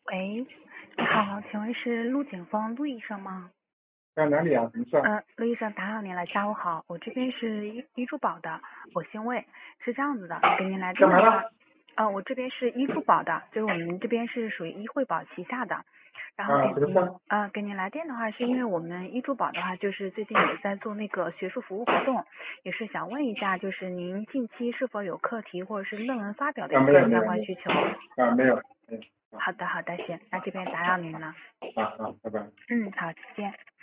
喂，你好，请问是陆景峰陆医生吗？ 哪里啊？什么事啊？ 陆医生，打扰您了，下午好，我这边是医助宝的，我姓魏，是这样子的，给您来电的话，我这边是医助宝的，就是我们这边是属于医惠宝旗下的，然后给您来电的话，是因为我们医助宝的话，就是最近也在做那个学术服务活动，也是想问一下，就是您近期是否有课题或者是论文发表的一个相关需求？ 没有。 好的，行，那这边打扰您了。 拜拜。 好，再见。